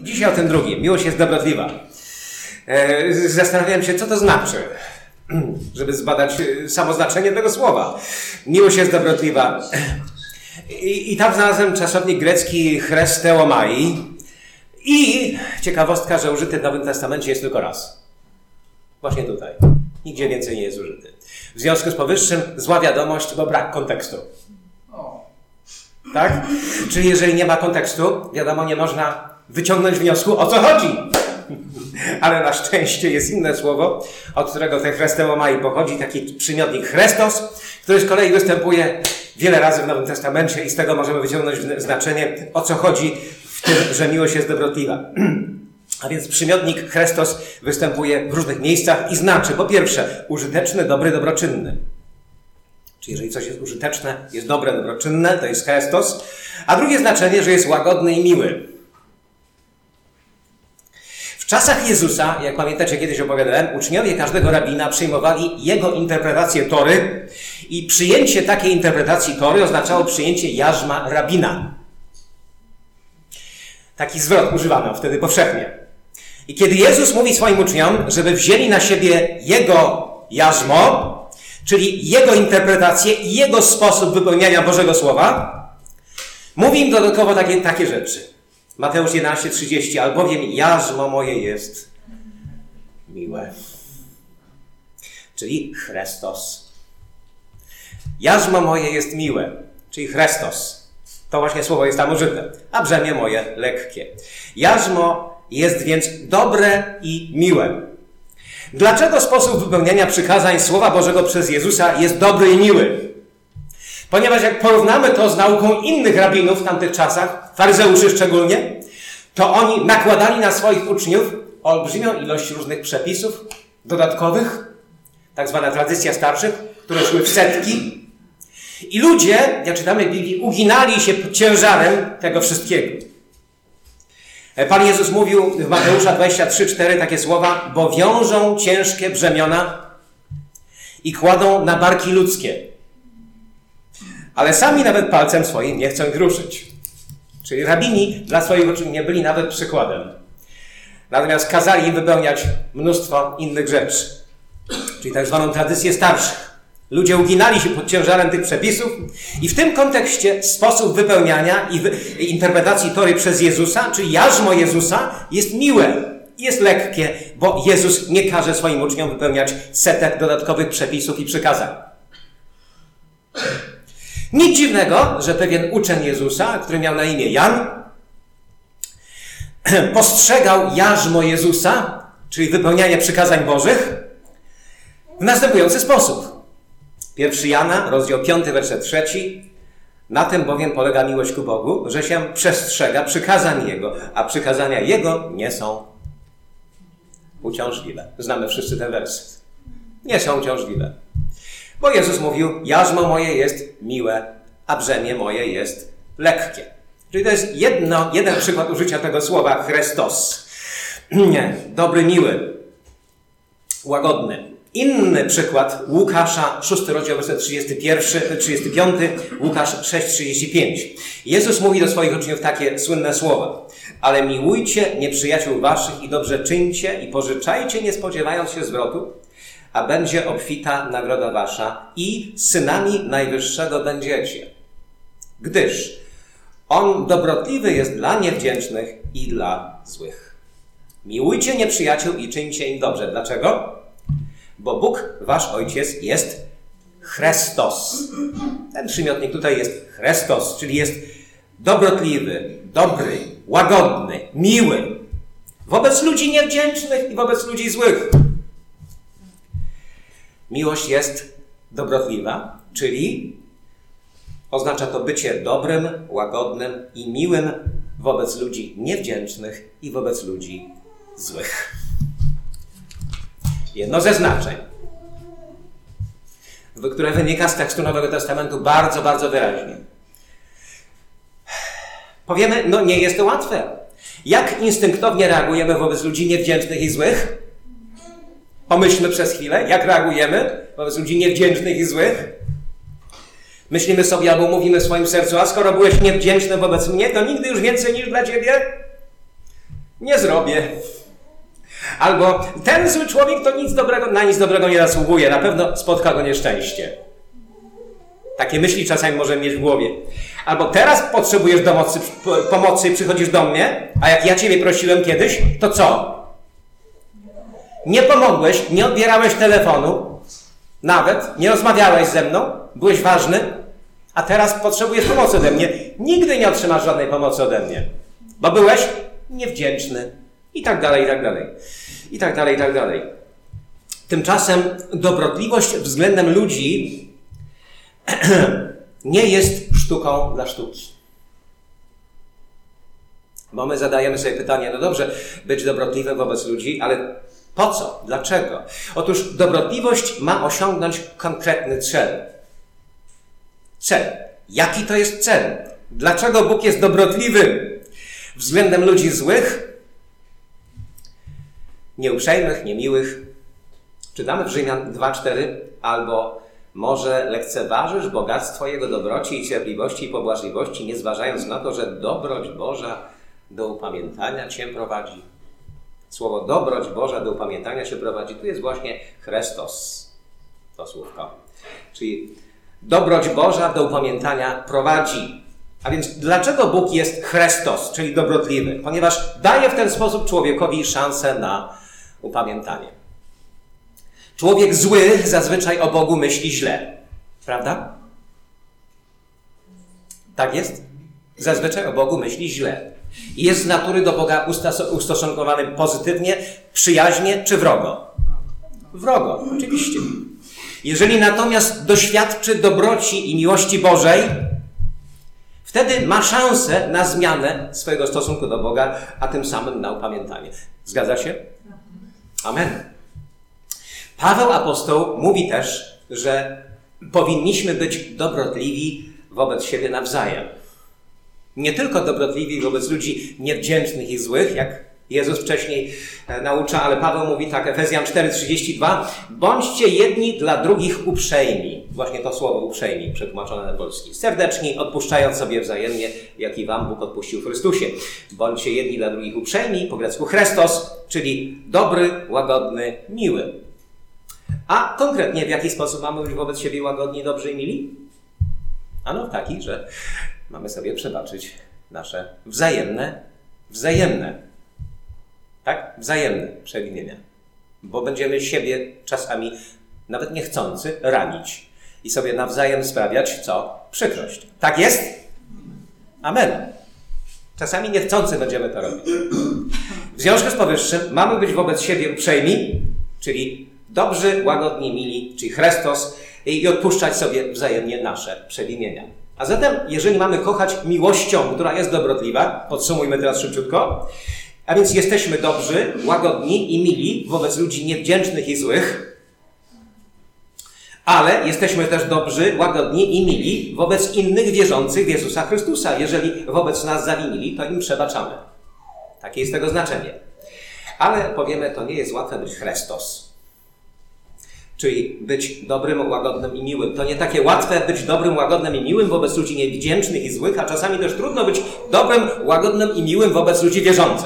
Dzisiaj o tym drugim. Miłość jest dobrotliwa. Zastanawiałem się, co to znaczy, żeby zbadać samo znaczenie tego słowa. Miłość jest dobrotliwa. I tam znalazłem czasownik grecki chresteomai. I ciekawostka, że użyty w Nowym Testamencie jest tylko raz. Właśnie tutaj. Nigdzie więcej nie jest użyty. W związku z powyższym zła wiadomość, bo brak kontekstu. Tak? Czyli jeżeli nie ma kontekstu, wiadomo, nie można wyciągnąć wniosku, o co chodzi. Ale na szczęście jest inne słowo, od którego ten chresteomai pochodzi, taki przymiotnik Chrestos, który z kolei występuje wiele razy w Nowym Testamencie i z tego możemy wyciągnąć znaczenie, o co chodzi w tym, że miłość jest dobrotliwa. A więc przymiotnik Chrestos występuje w różnych miejscach i znaczy, po pierwsze, użyteczny, dobry, dobroczynny. Czyli jeżeli coś jest użyteczne, jest dobre, dobroczynne, to jest Chrestos. A drugie znaczenie, że jest łagodny i miły. W czasach Jezusa, jak pamiętacie, kiedyś opowiadałem, uczniowie każdego rabina przyjmowali jego interpretację Tory i przyjęcie takiej interpretacji Tory oznaczało przyjęcie jarzma rabina. Taki zwrot używano wtedy powszechnie. I kiedy Jezus mówi swoim uczniom, żeby wzięli na siebie jego jarzmo, czyli jego interpretację i jego sposób wypełniania Bożego Słowa, mówi im dodatkowo takie rzeczy. Mateusz 11:30, albowiem jarzmo moje jest miłe. Czyli Chrestos. Jarzmo moje jest miłe, czyli Chrestos. To właśnie słowo jest tam użyte. A brzemię moje lekkie. Jarzmo jest więc dobre i miłe. Dlaczego sposób wypełniania przykazań Słowa Bożego przez Jezusa jest dobry i miły? Ponieważ jak porównamy to z nauką innych rabinów w tamtych czasach, faryzeuszy szczególnie, to oni nakładali na swoich uczniów olbrzymią ilość różnych przepisów dodatkowych, tak zwana tradycja starszych, które szły w setki. I ludzie, jak czytamy w Biblii, uginali się pod ciężarem tego wszystkiego. Pan Jezus mówił w Mateusza 23:4 takie słowa, bo wiążą ciężkie brzemiona i kładą na barki ludzkie, ale sami nawet palcem swoim nie chcą ich ruszyć. Czyli rabini dla swoich uczniów nie byli nawet przykładem. Natomiast kazali im wypełniać mnóstwo innych rzeczy, czyli tak zwaną tradycję starszych. Ludzie uginali się pod ciężarem tych przepisów i w tym kontekście sposób wypełniania i interpretacji Tory przez Jezusa, czyli jarzmo Jezusa, jest miłe, jest lekkie, bo Jezus nie każe swoim uczniom wypełniać setek dodatkowych przepisów i przykazań. Nic dziwnego, że pewien uczeń Jezusa, który miał na imię Jan, postrzegał jarzmo Jezusa, czyli wypełnianie przykazań Bożych, w następujący sposób. 1 Jana, rozdział 5, werset 3. Na tym bowiem polega miłość ku Bogu, że się przestrzega przykazań Jego, a przykazania Jego nie są uciążliwe. Znamy wszyscy ten werset. Nie są uciążliwe. Bo Jezus mówił, jarzmo moje jest miłe, a brzemię moje jest lekkie. Czyli to jest jeden przykład użycia tego słowa Chrestos. Dobry, miły, łagodny. Inny przykład Łukasza, 6 rozdział, werset 35, Łukasz 6:35. Jezus mówi do swoich uczniów takie słynne słowa. Ale miłujcie nieprzyjaciół waszych i dobrze czyńcie i pożyczajcie, nie spodziewając się zwrotu, a będzie obfita nagroda wasza i synami Najwyższego będziecie. Gdyż On dobrotliwy jest dla niewdzięcznych i dla złych. Miłujcie nieprzyjaciół i czyńcie im dobrze. Dlaczego? Bo Bóg, wasz Ojciec, jest Chrestos. Ten przymiotnik tutaj jest Chrestos, czyli jest dobrotliwy, dobry, łagodny, miły. Wobec ludzi niewdzięcznych i wobec ludzi złych. Miłość jest dobrotliwa, czyli oznacza to bycie dobrym, łagodnym i miłym wobec ludzi niewdzięcznych i wobec ludzi złych. Jedno ze znaczeń, które wynika z tekstu Nowego Testamentu bardzo, bardzo wyraźnie. Powiemy, nie jest to łatwe. Jak instynktownie reagujemy wobec ludzi niewdzięcznych i złych? Pomyślmy przez chwilę, jak reagujemy wobec ludzi niewdzięcznych i złych? Myślimy sobie albo mówimy w swoim sercu, a skoro byłeś niewdzięczny wobec mnie, to nigdy już więcej niż dla ciebie? Nie zrobię. Albo ten zły człowiek to na nic dobrego nie zasługuje. Na pewno spotka go nieszczęście. Takie myśli czasami możemy mieć w głowie. Albo teraz potrzebujesz pomocy i przychodzisz do mnie, a jak ja ciebie prosiłem kiedyś, to co? Nie pomogłeś, nie odbierałeś telefonu, nawet nie rozmawiałeś ze mną, byłeś ważny, a teraz potrzebujesz pomocy ode mnie. Nigdy nie otrzymasz żadnej pomocy ode mnie, bo byłeś niewdzięczny. I tak dalej, i tak dalej. I tak dalej, i tak dalej. Tymczasem dobrotliwość względem ludzi nie jest sztuką dla sztuki. Bo my zadajemy sobie pytanie, no dobrze, być dobrotliwym wobec ludzi, ale po co? Dlaczego? Otóż dobrotliwość ma osiągnąć konkretny cel. Cel. Jaki to jest cel? Dlaczego Bóg jest dobrotliwy względem ludzi złych, nieuprzejmych, niemiłych? Czytamy w Rzymian 2:4, albo może lekceważysz bogactwo Jego dobroci i cierpliwości i pobłażliwości, nie zważając na to, że dobroć Boża do upamiętania Cię prowadzi. Słowo dobroć Boża do upamiętania się prowadzi. Tu jest właśnie Chrystos, to słówko. Czyli dobroć Boża do upamiętania prowadzi. A więc dlaczego Bóg jest Chrystos, czyli dobrotliwy? Ponieważ daje w ten sposób człowiekowi szansę na upamiętanie. Człowiek zły zazwyczaj o Bogu myśli źle. Prawda? Tak jest? Zazwyczaj o Bogu myśli źle. I jest z natury do Boga ustosunkowany pozytywnie, przyjaźnie czy wrogo? Wrogo, oczywiście. Jeżeli natomiast doświadczy dobroci i miłości Bożej, wtedy ma szansę na zmianę swojego stosunku do Boga, a tym samym na upamiętanie. Zgadza się? Amen. Paweł apostoł mówi też, że powinniśmy być dobrotliwi wobec siebie nawzajem. Nie tylko dobrotliwi wobec ludzi niewdzięcznych i złych, jak Jezus wcześniej naucza, ale Paweł mówi tak, Efezjan 4:32, bądźcie jedni dla drugich uprzejmi. Właśnie to słowo uprzejmi, przetłumaczone na polski. Serdeczni, odpuszczając sobie wzajemnie, jak i wam Bóg odpuścił w Chrystusie. Bądźcie jedni dla drugich uprzejmi, po grecku Chrystos, czyli dobry, łagodny, miły. A konkretnie w jaki sposób mamy być wobec siebie łagodni, dobrzy i mili? Ano w taki, że mamy sobie przebaczyć nasze wzajemne przewinienia. Bo będziemy siebie czasami, nawet niechcący, ranić i sobie nawzajem sprawiać, co? Przykrość. Tak jest? Amen. Czasami niechcący będziemy to robić. W związku z powyższym mamy być wobec siebie uprzejmi, czyli dobrzy, łagodni, mili, czyli Chrystos, i odpuszczać sobie wzajemnie nasze przewinienia. A zatem, jeżeli mamy kochać miłością, która jest dobrotliwa, podsumujmy teraz szybciutko, a więc jesteśmy dobrzy, łagodni i mili wobec ludzi niewdzięcznych i złych, ale jesteśmy też dobrzy, łagodni i mili wobec innych wierzących w Jezusa Chrystusa. Jeżeli wobec nas zawinili, to im przebaczamy. Takie jest tego znaczenie. Ale powiemy, to nie jest łatwe być Chrystos. Czyli być dobrym, łagodnym i miłym. To nie takie łatwe być dobrym, łagodnym i miłym wobec ludzi niewdzięcznych i złych, a czasami też trudno być dobrym, łagodnym i miłym wobec ludzi wierzących.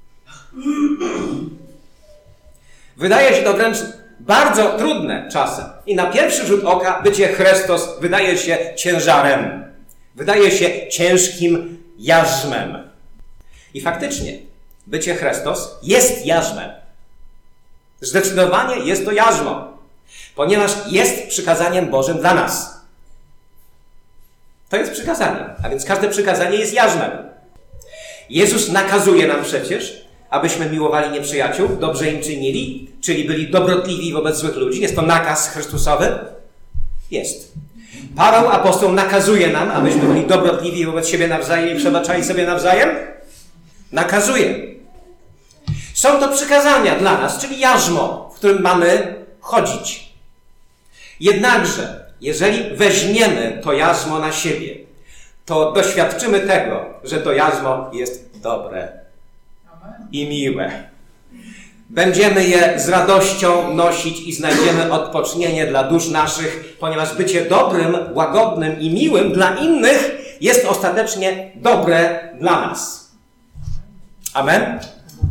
Wydaje się to wręcz bardzo trudne czasem. I na pierwszy rzut oka bycie Chrystos wydaje się ciężarem. Wydaje się ciężkim jarzmem. I faktycznie bycie Chrystos jest jarzmem. Zdecydowanie jest to jarzmo. Ponieważ jest przykazaniem Bożym dla nas. To jest przykazanie, a więc każde przykazanie jest jarzmem. Jezus nakazuje nam przecież, abyśmy miłowali nieprzyjaciół, dobrze im czynili, czyli byli dobrotliwi wobec złych ludzi. Jest to nakaz Chrystusowy? Jest. Paweł apostoł nakazuje nam, abyśmy byli dobrotliwi wobec siebie nawzajem i przebaczali sobie nawzajem? Nakazuje. Są to przykazania dla nas, czyli jarzmo, w którym mamy chodzić. Jednakże, jeżeli weźmiemy to jarzmo na siebie, to doświadczymy tego, że to jarzmo jest dobre i miłe. Będziemy je z radością nosić i znajdziemy odpocznienie dla dusz naszych, ponieważ bycie dobrym, łagodnym i miłym dla innych jest ostatecznie dobre dla nas. Amen?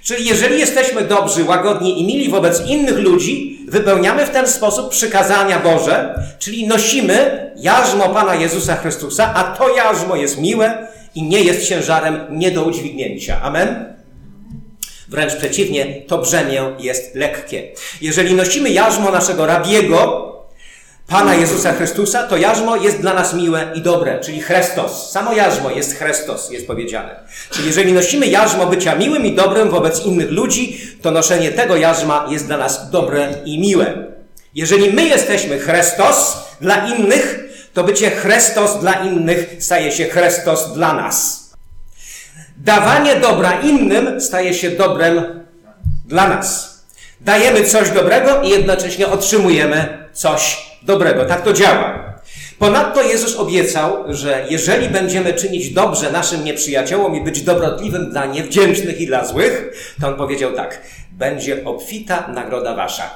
Czyli jeżeli jesteśmy dobrzy, łagodni i mili wobec innych ludzi, wypełniamy w ten sposób przykazania Boże, czyli nosimy jarzmo Pana Jezusa Chrystusa, a to jarzmo jest miłe i nie jest ciężarem nie do udźwignięcia. Amen? Wręcz przeciwnie, to brzemię jest lekkie. Jeżeli nosimy jarzmo naszego rabiego, Pana Jezusa Chrystusa, to jarzmo jest dla nas miłe i dobre, czyli Chrystos. Samo jarzmo jest Chrystos, jest powiedziane. Czyli jeżeli nosimy jarzmo bycia miłym i dobrym wobec innych ludzi, to noszenie tego jarzma jest dla nas dobre i miłe. Jeżeli my jesteśmy Chrystos dla innych, to bycie Chrystos dla innych staje się Chrystos dla nas. Dawanie dobra innym staje się dobrem dla nas. Dajemy coś dobrego i jednocześnie otrzymujemy coś dobrego. Tak to działa. Ponadto Jezus obiecał, że jeżeli będziemy czynić dobrze naszym nieprzyjaciołom i być dobrotliwym dla niewdzięcznych i dla złych, to On powiedział tak: będzie obfita nagroda wasza.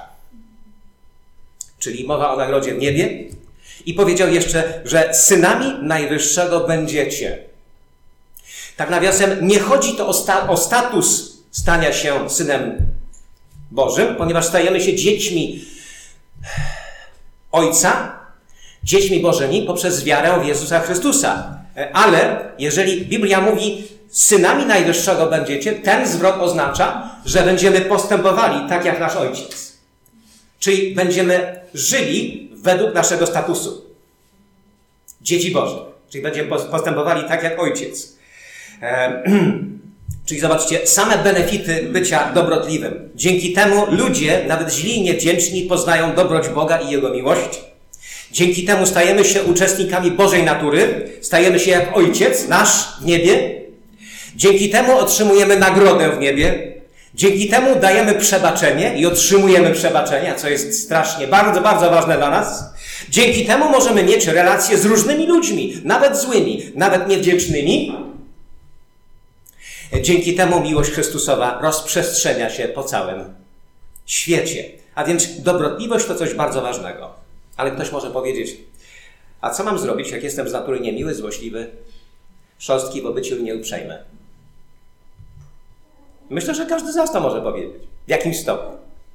Czyli mowa o nagrodzie w niebie. I powiedział jeszcze, że synami Najwyższego będziecie. Tak nawiasem, nie chodzi to o status stania się synem Bożym, ponieważ stajemy się dziećmi Ojca, dziećmi Bożymi poprzez wiarę w Jezusa Chrystusa. Ale jeżeli Biblia mówi, synami Najwyższego będziecie, ten zwrot oznacza, że będziemy postępowali tak jak nasz Ojciec. Czyli będziemy żyli według naszego statusu. Dzieci Bożych. Czyli będziemy postępowali tak jak Ojciec. Czyli zobaczcie, same benefity bycia dobrotliwym. Dzięki temu ludzie, nawet źli i niewdzięczni, poznają dobroć Boga i Jego miłość. Dzięki temu stajemy się uczestnikami Bożej natury, stajemy się jak Ojciec nasz w niebie. Dzięki temu otrzymujemy nagrodę w niebie. Dzięki temu dajemy przebaczenie i otrzymujemy przebaczenie, co jest strasznie, bardzo, bardzo ważne dla nas. Dzięki temu możemy mieć relacje z różnymi ludźmi, nawet złymi, nawet niewdzięcznymi. Dzięki temu miłość Chrystusowa rozprzestrzenia się po całym świecie. A więc dobrotliwość to coś bardzo ważnego. Ale ktoś może powiedzieć, a co mam zrobić, jak jestem z natury niemiły, złośliwy, szorstki w obyciu i nieuprzejmy? Myślę, że każdy z nas to może powiedzieć. W jakimś stopniu.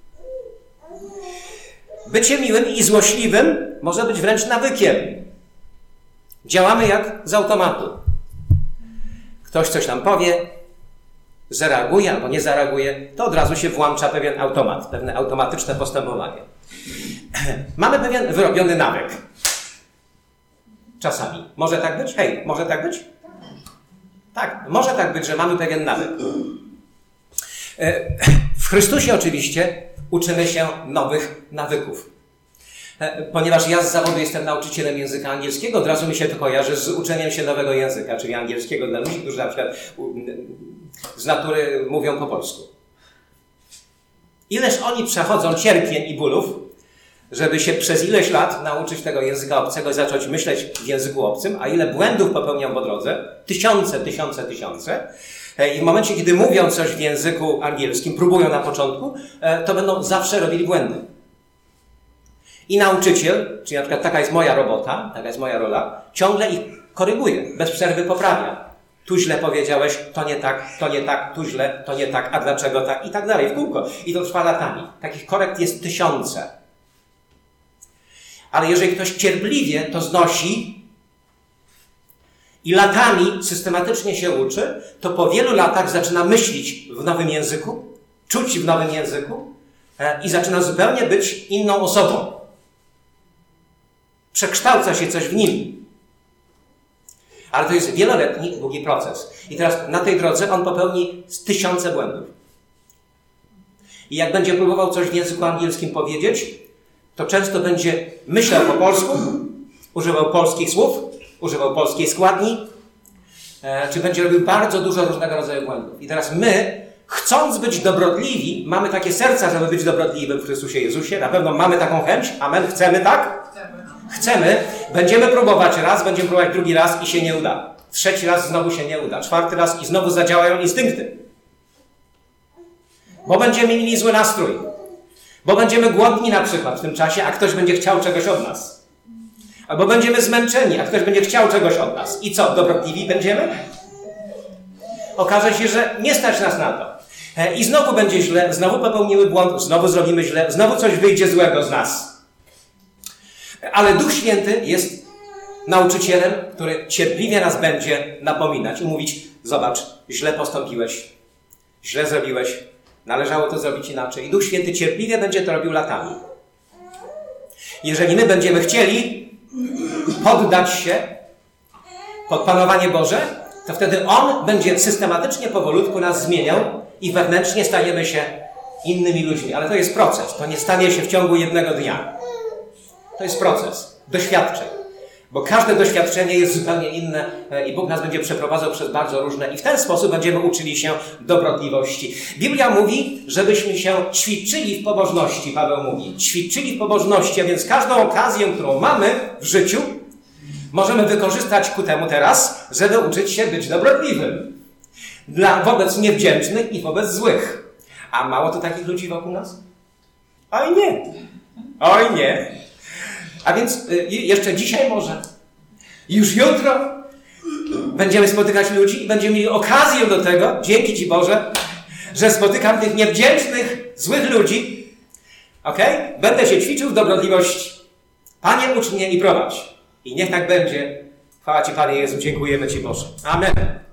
Bycie miłym i złośliwym może być wręcz nawykiem. Działamy jak z automatu. Ktoś coś nam powie, zareaguje albo nie zareaguje, to od razu się włącza pewien automat, pewne automatyczne postępowanie. Mamy pewien wyrobiony nawyk. Czasami. Może tak być? Hej, może tak być? Tak, może tak być, że mamy pewien nawyk. W Chrystusie oczywiście uczymy się nowych nawyków. Ponieważ ja z zawodu jestem nauczycielem języka angielskiego, od razu mi się to kojarzy z uczeniem się nowego języka, czyli angielskiego dla ludzi, którzy na przykład z natury mówią po polsku. Ileż oni przechodzą cierpień i bólów, żeby się przez ileś lat nauczyć tego języka obcego i zacząć myśleć w języku obcym, a ile błędów popełnią po drodze, tysiące. I w momencie, kiedy mówią coś w języku angielskim, próbują na początku, to będą zawsze robili błędy. I nauczyciel, czyli na przykład taka jest moja robota, taka jest moja rola, ciągle ich koryguje, bez przerwy poprawia. Tu źle powiedziałeś, to nie tak, tu źle, to nie tak, a dlaczego tak i tak dalej, w kółko. I to trwa latami. Takich korekt jest tysiące. Ale jeżeli ktoś cierpliwie to znosi i latami systematycznie się uczy, to po wielu latach zaczyna myśleć w nowym języku, czuć w nowym języku i zaczyna zupełnie być inną osobą. Przekształca się coś w nim. Ale to jest wieloletni, długi proces. I teraz na tej drodze on popełni tysiące błędów. I jak będzie próbował coś w języku angielskim powiedzieć, to często będzie myślał po polsku, używał polskich słów, używał polskiej składni, czy będzie robił bardzo dużo różnego rodzaju błędów. I teraz my, chcąc być dobrotliwi, mamy takie serca, żeby być dobrotliwym w Chrystusie Jezusie. Na pewno mamy taką chęć. Amen. Chcemy, tak? Chcemy. Będziemy próbować raz, będziemy próbować drugi raz i się nie uda. Trzeci raz znowu się nie uda. Czwarty raz i znowu zadziałają instynkty. Bo będziemy mieli zły nastrój. Bo będziemy głodni na przykład w tym czasie, a ktoś będzie chciał czegoś od nas. Albo będziemy zmęczeni, a ktoś będzie chciał czegoś od nas. I co, dobrotliwi będziemy? Okaże się, że nie stać nas na to. I znowu będzie źle, znowu popełnimy błąd, znowu zrobimy źle, znowu coś wyjdzie złego z nas. Ale Duch Święty jest nauczycielem, który cierpliwie nas będzie napominać i mówić: zobacz, źle postąpiłeś, źle zrobiłeś, należało to zrobić inaczej. I Duch Święty cierpliwie będzie to robił latami. Jeżeli my będziemy chcieli poddać się pod panowanie Boże, to wtedy On będzie systematycznie, powolutku nas zmieniał i wewnętrznie stajemy się innymi ludźmi. Ale to jest proces. To nie stanie się w ciągu jednego dnia. To jest proces doświadczeń. Bo każde doświadczenie jest zupełnie inne i Bóg nas będzie przeprowadzał przez bardzo różne i w ten sposób będziemy uczyli się dobrotliwości. Biblia mówi, żebyśmy się ćwiczyli w pobożności, Paweł mówi. Ćwiczyli w pobożności, a więc każdą okazję, którą mamy w życiu, możemy wykorzystać ku temu teraz, żeby uczyć się być dobrotliwym. Wobec niewdzięcznych i wobec złych. A mało to takich ludzi wokół nas? Oj nie. Oj nie. A więc jeszcze dzisiaj może, już jutro będziemy spotykać ludzi i będziemy mieli okazję do tego, dzięki Ci Boże, że spotykam tych niewdzięcznych, złych ludzi. Okej? Będę się ćwiczył w dobrotliwości. Panie, ucz mnie i prowadź. I niech tak będzie. Chwała Ci, Panie Jezu, dziękujemy Ci, Boże. Amen.